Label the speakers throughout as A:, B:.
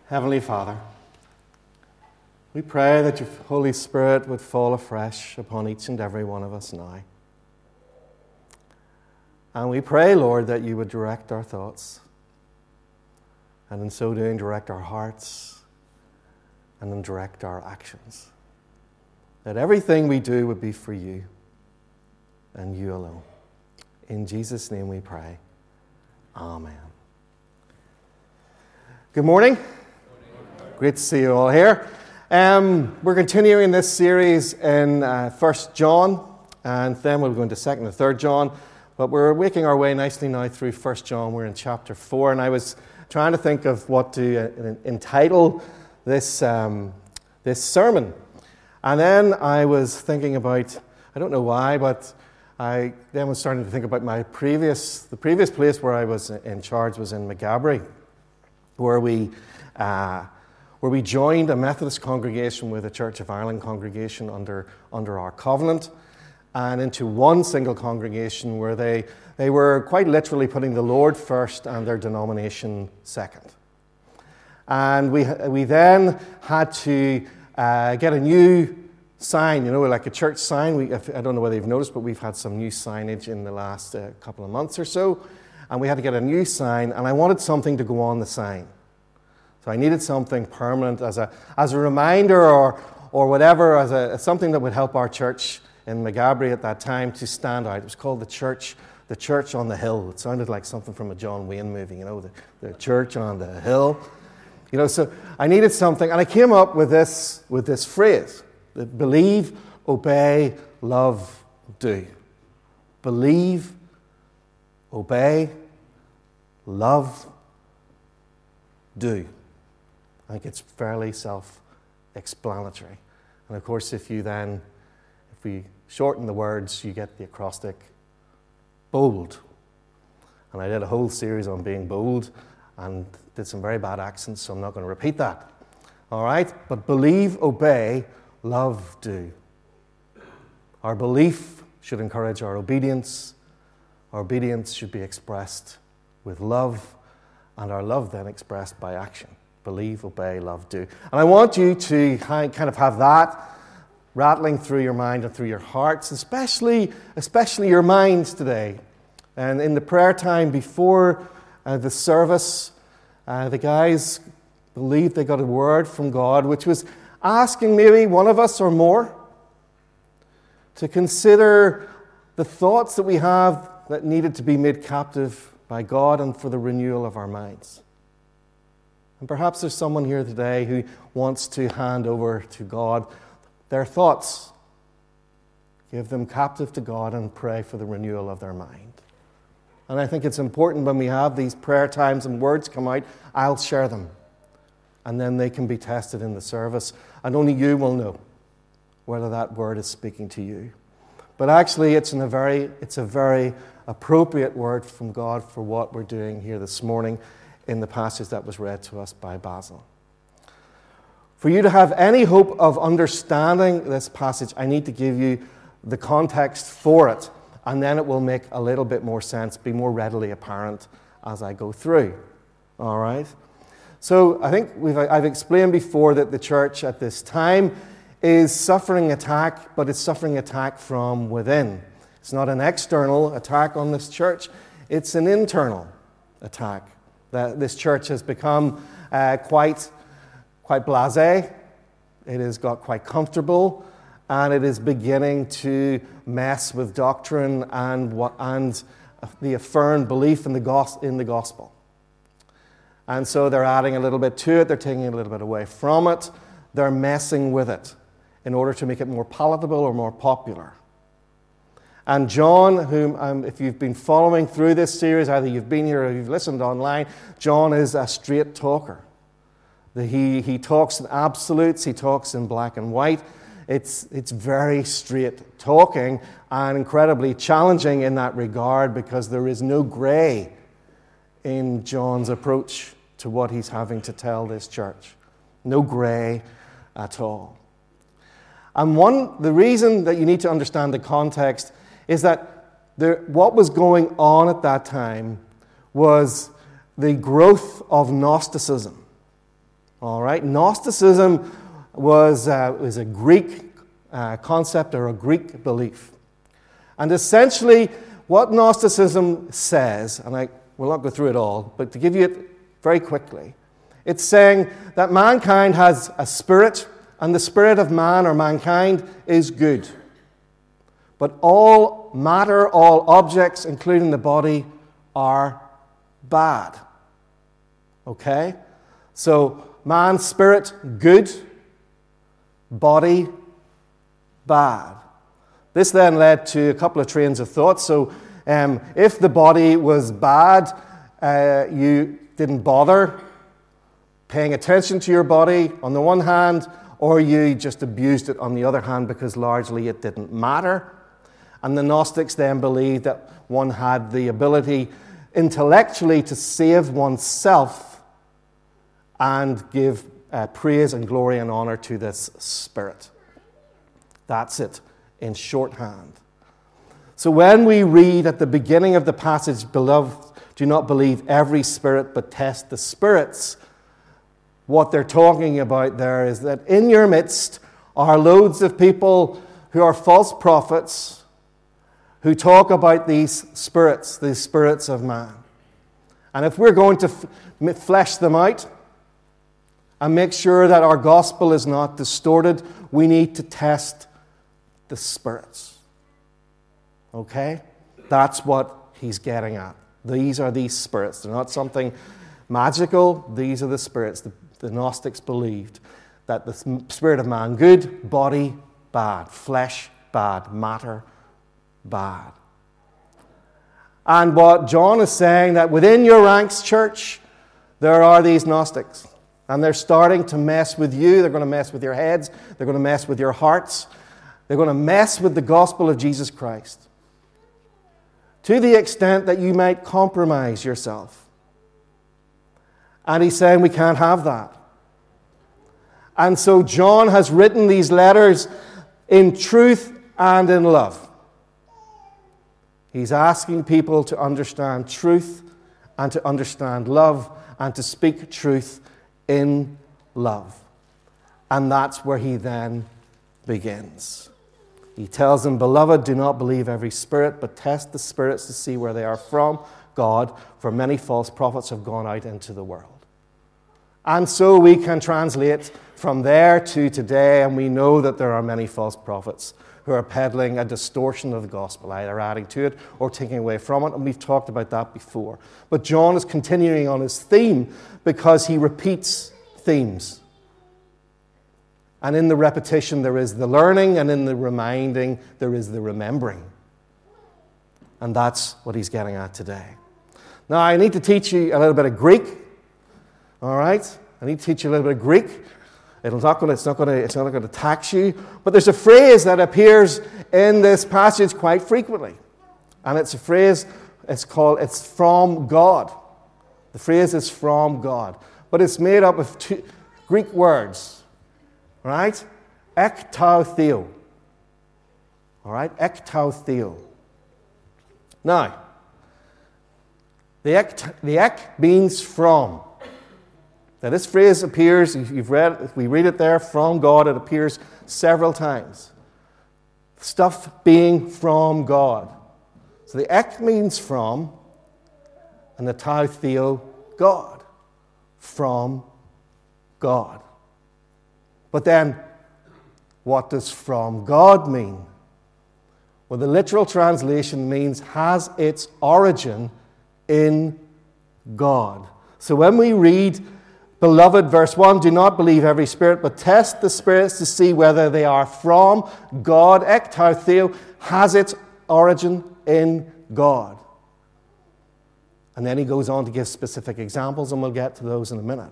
A: Heavenly Father, we pray that your Holy Spirit would fall afresh upon each and every one of us now. And we pray, Lord, that you would direct our thoughts, and in so doing, direct our hearts, and then direct our actions. That everything we do would be for you, and you alone. In Jesus' name we pray. Amen. Good morning. Great to see you all here. We're continuing this series in 1 John, and then we'll go into 2nd and 3rd John. But we're making our way nicely now through 1 John. We're in chapter 4, and I was trying to think of what to entitle this sermon. And then I was thinking about, I don't know why, but I then was starting to think about the previous place where I was in charge was in Maghaberry, where we joined a Methodist congregation with a Church of Ireland congregation under our covenant, and into one single congregation where they were quite literally putting the Lord first and their denomination second. And we then had to get a new sign, like a church sign. I don't know whether you've noticed, but we've had some new signage in the last couple of months or so, and we had to get a new sign, and I wanted something to go on the sign. So I needed something permanent as a reminder or whatever, as something that would help our church in Maghaberry at that time to stand out. It was called the Church on the Hill. It sounded like something from a John Wayne movie, the Church on the Hill. So I needed something, and I came up with this phrase: believe, obey, love, do. Believe, obey, love, do. I think it's fairly self-explanatory. And of course, if we shorten the words, you get the acrostic bold. And I did a whole series on being bold and did some very bad accents, so I'm not going to repeat that. All right? But believe, obey, love, do. Our belief should encourage our obedience. Our obedience should be expressed with love, and our love then expressed by action. Believe, obey, love, do. And I want you to kind of have that rattling through your mind and through your hearts, especially your minds today. And in the prayer time before the service, the guys believed they got a word from God, which was asking maybe one of us or more to consider the thoughts that we have that needed to be made captive by God and for the renewal of our minds. And perhaps there's someone here today who wants to hand over to God their thoughts. Give them captive to God and pray for the renewal of their mind. And I think it's important when we have these prayer times and words come out, I'll share them. And then they can be tested in the service. And only you will know whether that word is speaking to you. But actually, it's a very appropriate word from God for what we're doing here this morning in the passage that was read to us by Basil. For you to have any hope of understanding this passage, I need to give you the context for it, and then it will make a little bit more sense, be more readily apparent as I go through. All right? So I think I've explained before that the church at this time is suffering attack, but it's suffering attack from within. It's not an external attack on this church, it's an internal attack. That this church has become quite blasé. It has got quite comfortable, and it is beginning to mess with doctrine and the affirmed belief in the gospel. And so they're adding a little bit to it. They're taking a little bit away from it. They're messing with it in order to make it more palatable or more popular. And John, whom if you've been following through this series, either you've been here or you've listened online, John is a straight talker. He talks in absolutes, he talks in black and white. It's very straight talking and incredibly challenging in that regard because there is no grey in John's approach to what he's having to tell this church. No grey at all. And the reason that you need to understand the context is that what was going on at that time was the growth of Gnosticism. All right? Gnosticism was a Greek concept or a Greek belief. And essentially, what Gnosticism says, and I will not go through it all, but to give you it very quickly, it's saying that mankind has a spirit, and the spirit of man or mankind is good. But all matter, all objects, including the body, are bad. Okay? So, man's spirit, good. Body, bad. This then led to a couple of trains of thought. So, if the body was bad, you didn't bother paying attention to your body on the one hand, or you just abused it on the other hand because largely it didn't matter. And the Gnostics then believed that one had the ability intellectually to save oneself and give praise and glory and honor to this spirit. That's it in shorthand. So when we read at the beginning of the passage, "Beloved, do not believe every spirit, but test the spirits," what they're talking about there is that in your midst are loads of people who are false prophets who talk about these spirits of man. And if we're going to flesh them out and make sure that our gospel is not distorted, we need to test the spirits. Okay? That's what he's getting at. These are these spirits. They're not something magical. These are the spirits. The Gnostics believed that the spirit of man, good, body, bad, flesh, bad, matter, bad. And what John is saying, that within your ranks, church, there are these Gnostics. And they're starting to mess with you. They're going to mess with your heads. They're going to mess with your hearts. They're going to mess with the gospel of Jesus Christ, to the extent that you might compromise yourself. And he's saying we can't have that. And so John has written these letters in truth and in love. He's asking people to understand truth and to understand love and to speak truth in love. And that's where he then begins. He tells them, "Beloved, do not believe every spirit, but test the spirits to see where they are from God, for many false prophets have gone out into the world." And so we can translate from there to today, and we know that there are many false prophets who are peddling a distortion of the gospel, either adding to it or taking away from it, and we've talked about that before. But John is continuing on his theme because he repeats themes. And in the repetition there is the learning, and in the reminding there is the remembering. And that's what he's getting at today. Now, I need to teach you a little bit of Greek. All right? I need to teach you a little bit of Greek. It's not going to tax you. But there's a phrase that appears in this passage quite frequently. And it's a phrase, it's from God. The phrase is from God. But it's made up of two Greek words. Right? Ek tau theo. All right? Ek tau theo. Now, the ek means from. Now, this phrase appears, if we read it there, from God, it appears several times. Stuff being from God. So the ek means from, and the tau theo, God. From God. But then, what does from God mean? Well, the literal translation means has its origin in God. So when we read, "Beloved," verse 1, "do not believe every spirit, but test the spirits to see whether they are from God," ek tau theo, has its origin in God. And then he goes on to give specific examples, and we'll get to those in a minute.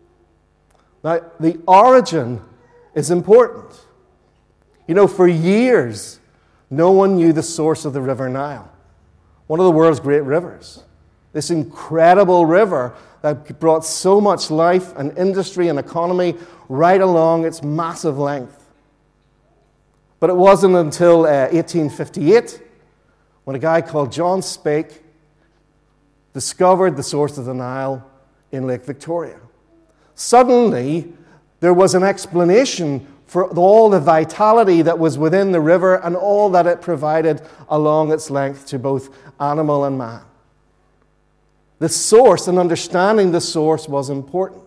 A: Now, the origin is important. You know, for years, no one knew the source of the River Nile, one of the world's great rivers. This incredible river that brought so much life and industry and economy right along its massive length. But it wasn't until 1858 when a guy called John Speke discovered the source of the Nile in Lake Victoria. suddenly there was an explanation for all the vitality that was within the river and all that it provided along its length to both animal and man. The source and understanding the source was important.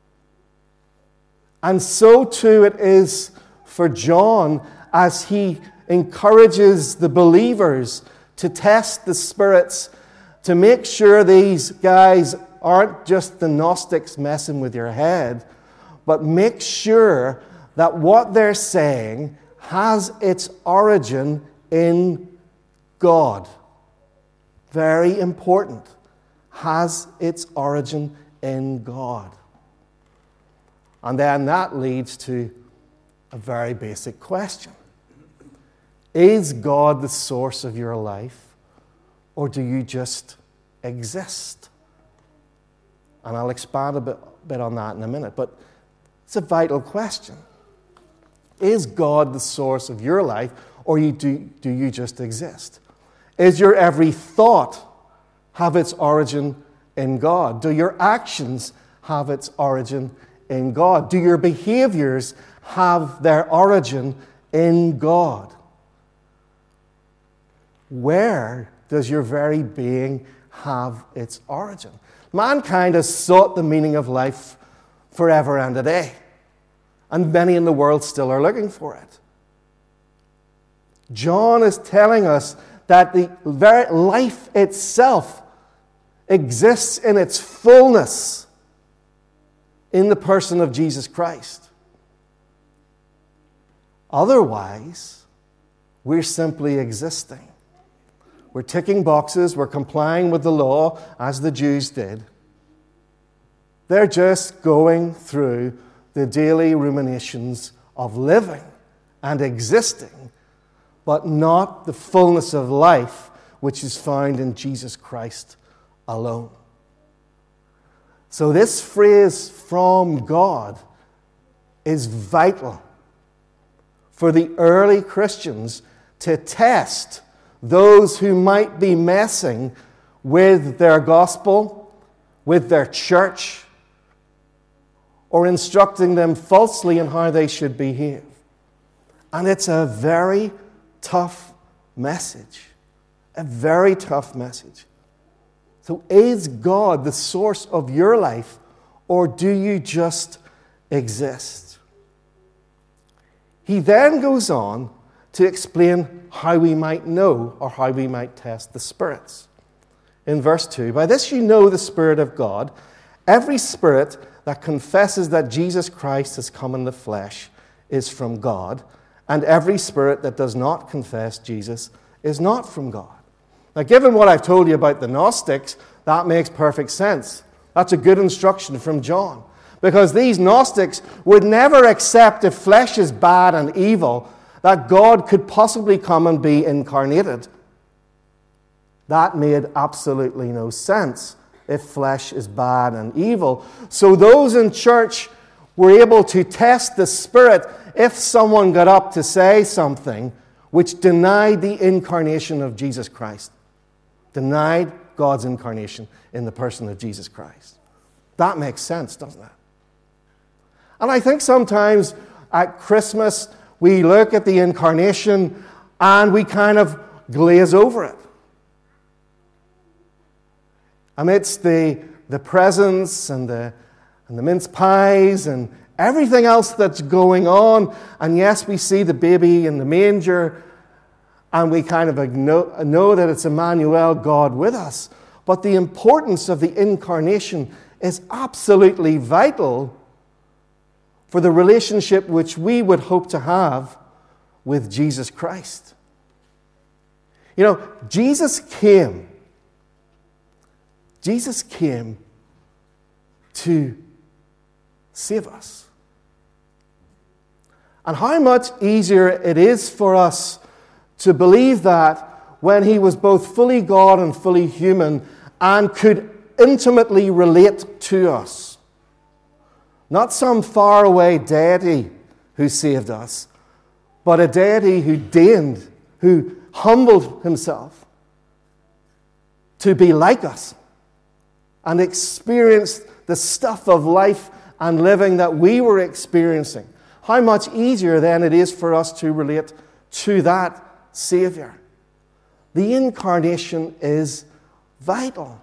A: And so too it is for John as he encourages the believers to test the spirits to make sure these guys aren't just the Gnostics messing with your head, but make sure that what they're saying has its origin in God. Very important. Has its origin in God. And then that leads to a very basic question. Is God the source of your life, or do you just exist? And I'll expand a bit on that in a minute, but it's a vital question. Is God the source of your life, or do you just exist? Is your every thought have its origin in God? Do your actions have its origin in God? Do your behaviors have their origin in God? Where does your very being have its origin? Mankind has sought the meaning of life forever and a day, and many in the world still are looking for it. John is telling us that the very life itself exists in its fullness in the person of Jesus Christ. Otherwise, we're simply existing. We're ticking boxes, we're complying with the law as the Jews did. They're just going through the daily ruminations of living and existing, but not the fullness of life which is found in Jesus Christ alone. So this phrase, from God, is vital for the early Christians to test those who might be messing with their gospel, with their church, or instructing them falsely in how they should behave. And it's a very tough message. A very tough message. So is God the source of your life, or do you just exist? He then goes on to explain how we might know or how we might test the spirits. In verse 2, by this you know the Spirit of God. Every spirit that confesses that Jesus Christ has come in the flesh is from God, and every spirit that does not confess Jesus is not from God. Now, given what I've told you about the Gnostics, that makes perfect sense. That's a good instruction from John. Because these Gnostics would never accept, if flesh is bad and evil, that God could possibly come and be incarnated. That made absolutely no sense if flesh is bad and evil. So those in church were able to test the Spirit if someone got up to say something which denied the incarnation of Jesus Christ. Denied God's incarnation in the person of Jesus Christ. That makes sense, doesn't it? And I think sometimes at Christmas we look at the incarnation and we kind of glaze over it. Amidst the presents and the mince pies and everything else that's going on, and yes, we see the baby in the manger, and we kind of know that it's Emmanuel, God with us. But the importance of the incarnation is absolutely vital for the relationship which we would hope to have with Jesus Christ. You know, Jesus came to save us. And how much easier it is for us to believe that when he was both fully God and fully human and could intimately relate to us. Not some faraway deity who saved us, but a deity who deigned, who humbled himself to be like us and experienced the stuff of life and living that we were experiencing, how much easier then it is for us to relate to that Savior. The incarnation is vital.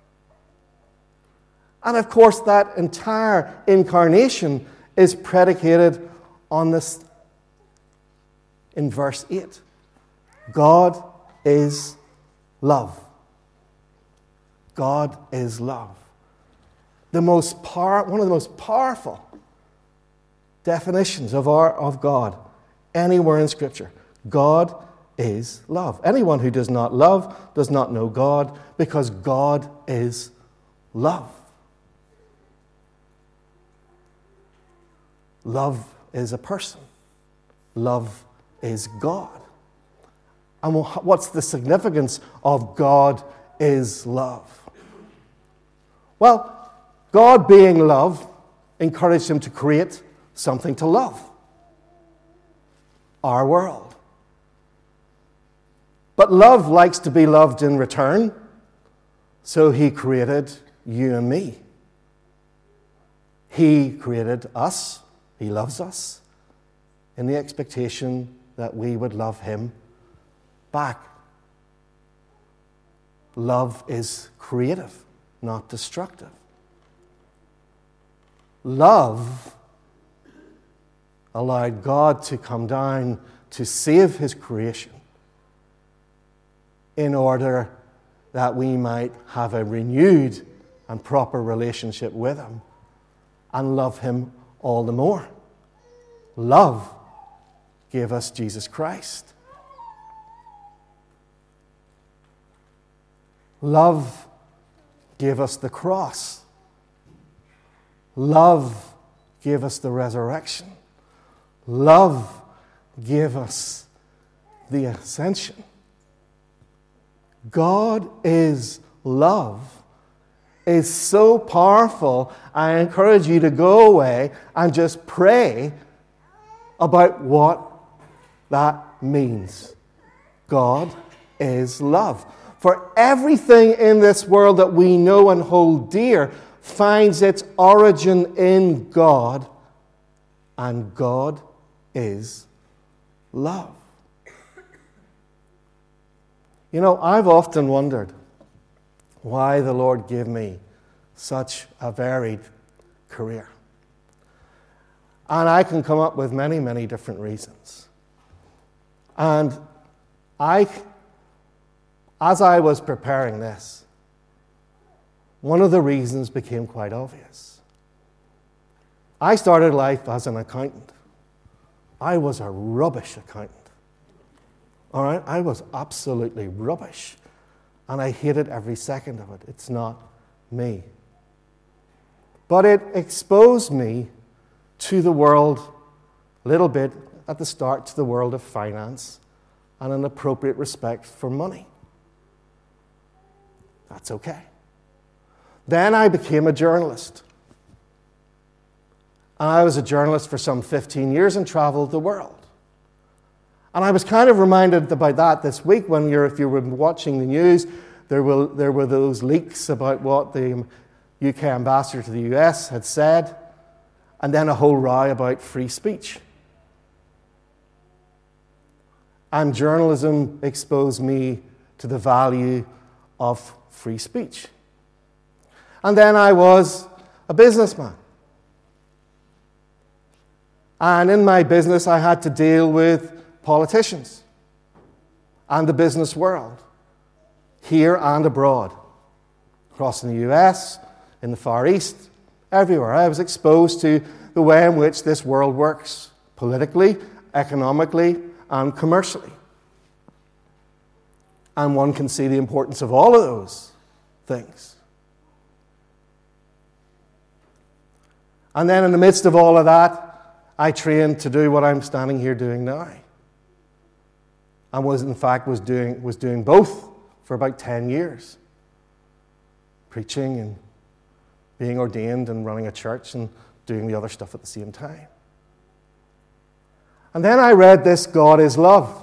A: And of course, that entire incarnation is predicated on this in verse 8. God is love. God is love. One of the most powerful definitions of God anywhere in Scripture. God is love. Anyone who does not love does not know God, because God is love. Love is a person. Love is God. And what's the significance of God is love? Well, God being love encouraged him to create something to love. Our world. But love likes to be loved in return, so he created you and me. He created us. He loves us in the expectation that we would love him back. Love is creative, not destructive. Love allowed God to come down to save his creation in order that we might have a renewed and proper relationship with him and love him all the more. Love gave us Jesus Christ. Love gave us the cross. Love gave us the resurrection. Love gave us the ascension. God is love. Is so powerful. I encourage you to go away and just pray about what that means. God is love. For everything in this world that we know and hold dear finds its origin in God, and God is love. You know, I've often wondered why the Lord gave me such a varied career. And I can come up with many, many different reasons. And as I was preparing this, one of the reasons became quite obvious. I started life as an accountant. I was a rubbish accountant. All right? I was absolutely rubbish. And I hated every second of it. It's not me. But it exposed me to the world, a little bit at the start, to the world of finance and an appropriate respect for money. That's okay. Then I became a journalist. And I was a journalist for some 15 years and traveled the world. And I was kind of reminded about that this week when if you were watching the news, there were those leaks about what the UK ambassador to the US had said, and then a whole row about free speech. And journalism exposed me to the value of free speech. And then I was a businessman. And in my business, I had to deal with politicians and the business world, here and abroad, across in the US, in the Far East, everywhere. I was exposed to the way in which this world works, politically, economically, and commercially. And one can see the importance of all of those things. And then in the midst of all of that, I trained to do what I'm standing here doing now. And was doing both for about 10 years. Preaching and being ordained and running a church and doing the other stuff at the same time. And then I read this, God is love.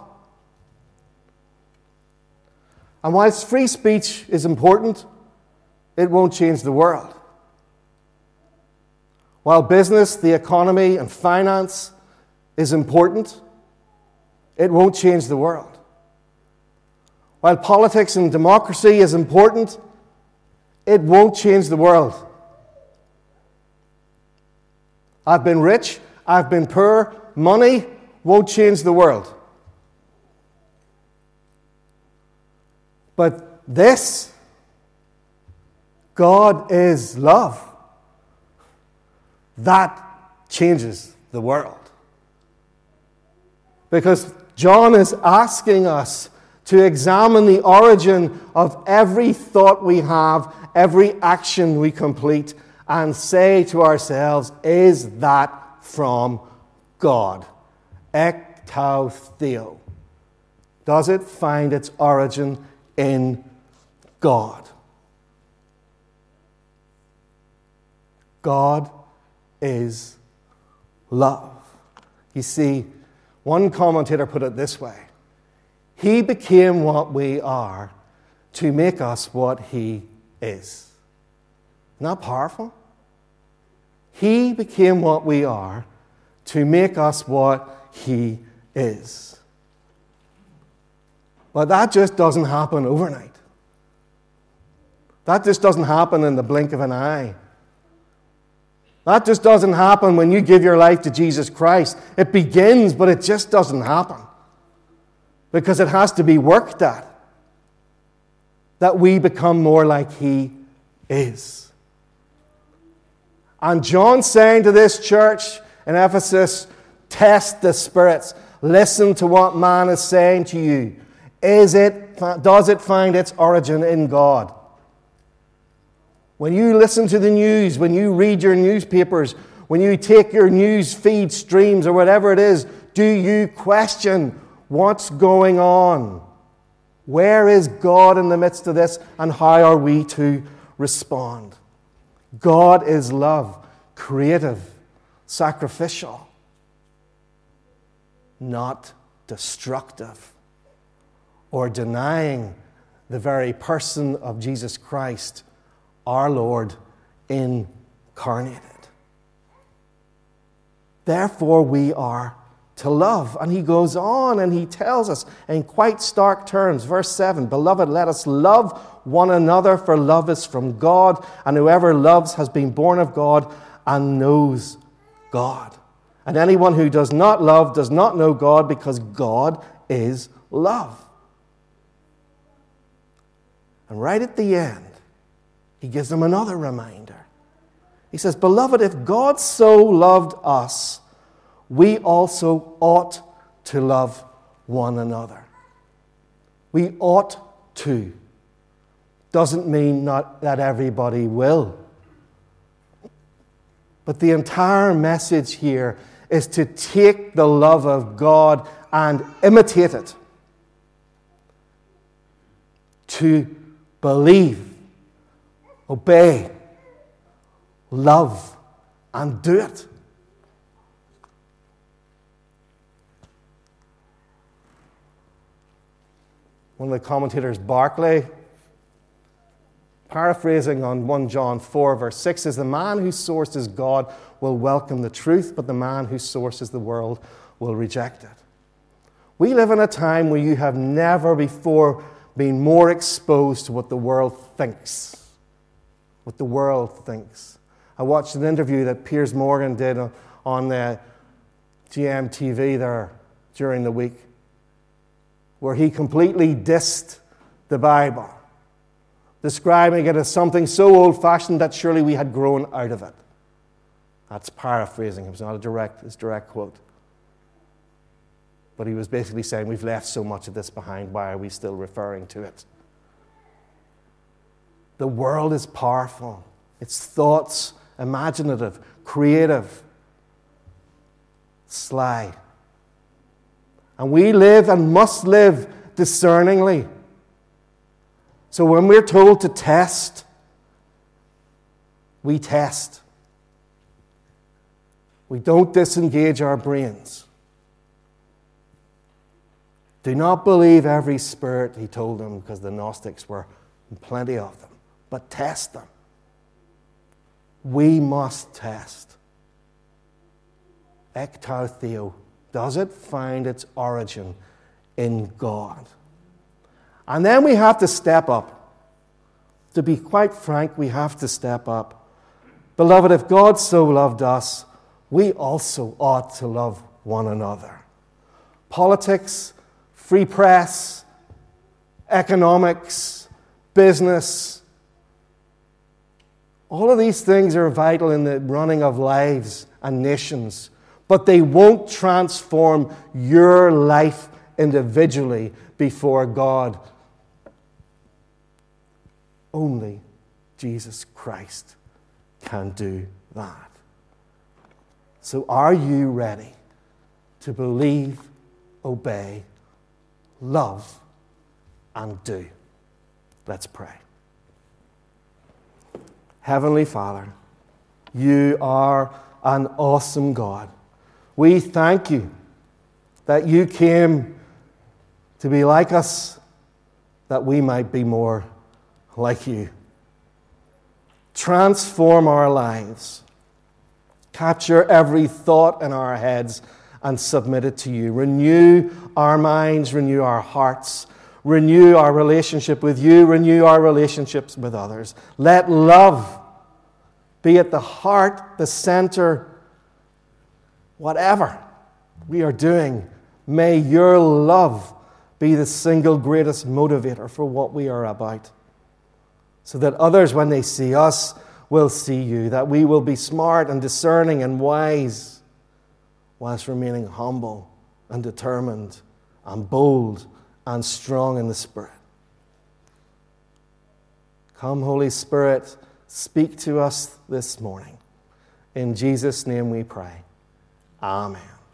A: And whilst free speech is important, it won't change the world. While business, the economy, and finance is important, it won't change the world. While politics and democracy is important, it won't change the world. I've been rich, I've been poor, money won't change the world. But this, God is love. That changes the world. Because John is asking us to examine the origin of every thought we have, every action we complete, and say to ourselves, is that from God? Ek tau theo. Does it find its origin in God? God is love. You see, one commentator put it this way: He became what we are to make us what He is. Isn't that powerful? He became what we are to make us what He is. But that just doesn't happen overnight. That just doesn't happen in the blink of an eye. That just doesn't happen when you give your life to Jesus Christ. It begins, but it just doesn't happen. Because it has to be worked at. That we become more like He is. And John's saying to this church in Ephesus, test the spirits. Listen to what man is saying to you. Does it find its origin in God? When you listen to the news, when you read your newspapers, when you take your news feed streams or whatever it is, do you question what's going on? Where is God in the midst of this, and how are we to respond? God is love, creative, sacrificial, not destructive or denying the very person of Jesus Christ, our Lord incarnated. Therefore, we are to love. And he goes on and he tells us in quite stark terms, verse 7, Beloved, let us love one another, for love is from God, and whoever loves has been born of God and knows God. And anyone who does not love does not know God, because God is love. And right at the end, he gives them another reminder. He says, Beloved, if God so loved us, we also ought to love one another. We ought to. Doesn't mean not that everybody will. But the entire message here is to take the love of God and imitate it. To believe, obey, love, and do it. One of the commentators, Barclay, paraphrasing on 1 John 4, verse 6, says, The man whose source is God will welcome the truth, but the man whose source is the world will reject it. We live in a time where you have never before been more exposed to what the world thinks. What the world thinks. I watched an interview that Piers Morgan did on the GMTV there during the week, where he completely dissed the Bible, describing it as something so old-fashioned that surely we had grown out of it. That's paraphrasing. It was not his direct quote. But he was basically saying, we've left so much of this behind, why are we still referring to it? The world is powerful. Its thoughts, imaginative, creative, sly. And we live and must live discerningly. So when we're told to test, we test. We don't disengage our brains. Do not believe every spirit, he told them, because the Gnostics were plenty of them, but test them. We must test. Ectau Theo, does it find its origin in God? And then we have to step up. To be quite frank, we have to step up. Beloved, if God so loved us, we also ought to love one another. Politics, free press, economics, business, all of these things are vital in the running of lives and nations, but they won't transform your life individually before God. Only Jesus Christ can do that. So are you ready to believe, obey, love, and do? Let's pray. Heavenly Father, you are an awesome God. We thank you that you came to be like us, that we might be more like you. Transform our lives. Capture every thought in our heads and submit it to you. Renew our minds, renew our hearts, renew our relationship with you, renew our relationships with others. Let love be at the heart, the center, whatever we are doing. May your love be the single greatest motivator for what we are about, so that others, when they see us, will see you, that we will be smart and discerning and wise, whilst remaining humble and determined and bold and strong in the Spirit. Come, Holy Spirit, speak to us this morning. In Jesus' name we pray. Amen.